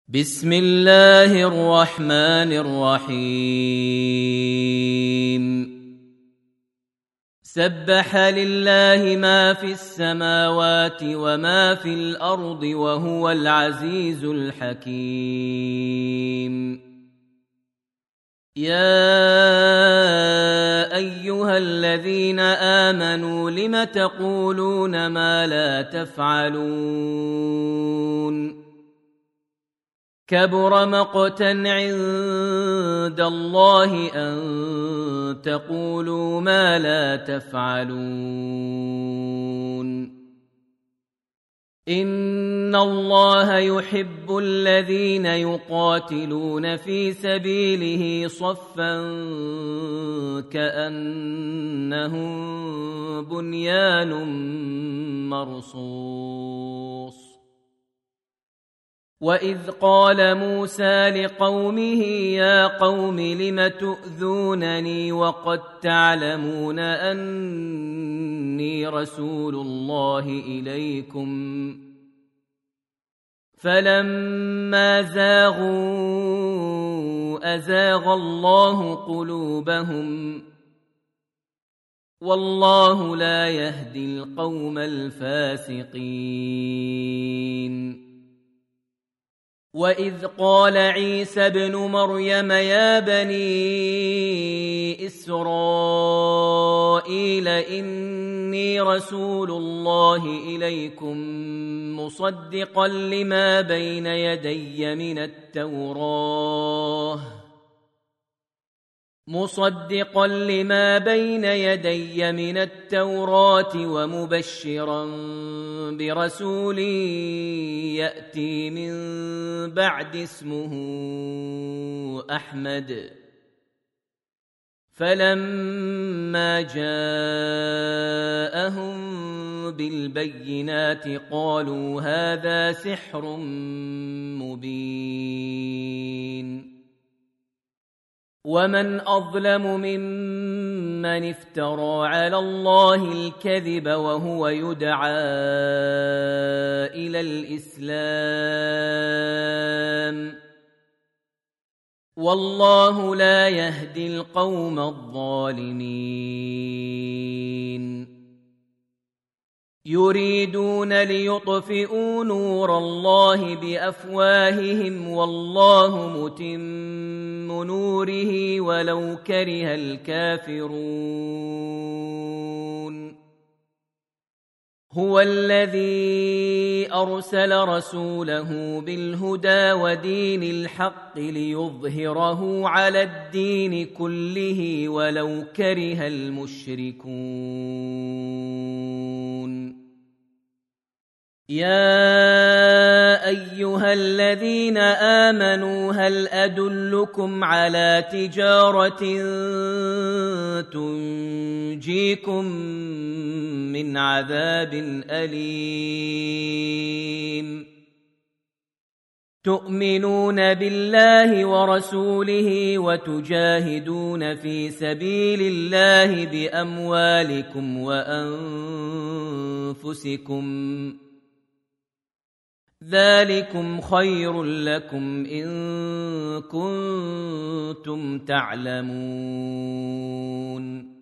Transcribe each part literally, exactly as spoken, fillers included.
بسم الله الرحمن الرحيم سبح لله ما في السماوات وما في الأرض وهو العزيز الحكيم يا أيها الذين آمنوا لم تقولون ما لا تفعلون كبر مقتا عند الله أن تقولوا ما لا تفعلون إن الله يحب الذين يقاتلون في سبيله صفا كأنهم بنيان مرصوص وإذ قال موسى لقومه يا قوم لم تؤذونني وقد تعلمون أني رسول الله إليكم فلما زاغوا أزاغ الله قلوبهم والله لا يهدي القوم الفاسقين وإذ قال عيسى ابن مريم يا بني إسرائيل إني رسول الله إليكم مصدقا لما بين يدي من التوراة مصدقا لما بين يدي من التوراة ومبشرا برسول يأتي من بعد اسمه أحمد فلما جاءهم بالبينات قالوا هذا سحر مبين ومن أظلم ممن افترى على الله الكذب وهو يدعى إلى الإسلام والله لا يهدي القوم الظالمين يريدون ليطفئوا نور الله بأفواههم والله متم نوره ولو كره الكافرون هو الذي أرسل رسوله بالهدى ودين الحق ليظهره على الدين كله ولو كره المشركون يا أيها الذين آمنوا هل أدلكم على تجارة تنجيكم من عذاب أليم تؤمنون بالله ورسوله وتجاهدون في سبيل الله بأموالكم وأنفسكم ذلكم خير لكم إن كنتم تعلمون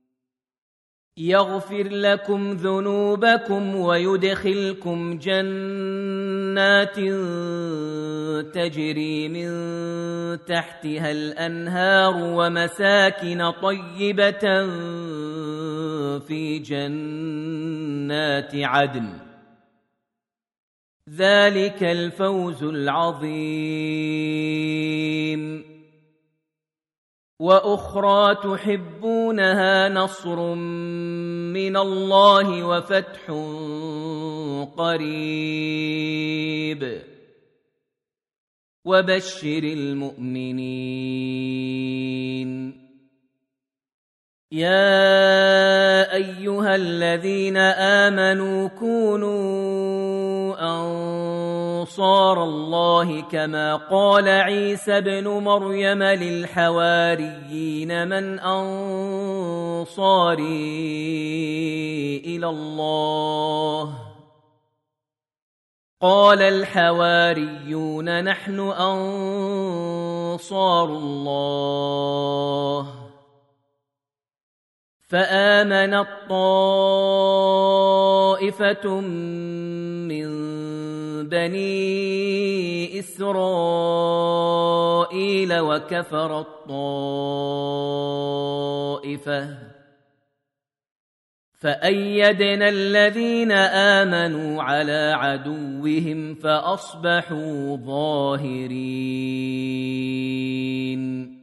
يغفر لكم ذنوبكم ويدخلكم جنات تجري من تحتها الأنهار ومساكن طيبة في جنات عدن ذلك الفوز العظيم وأخرى تحبونها نصر من الله وفتح قريب وبشر المؤمنين يا أيها الذين آمنوا كونوا أنصار الله كما قال عيسى ابن مريم للحواريين من أنصاري إلى الله قال الحواريون نحن أنصار الله فآمنت طائفة من بني إسرائيل وكفرت طائفة فأيدنا الذين آمنوا على عدوهم فأصبحوا ظاهرين.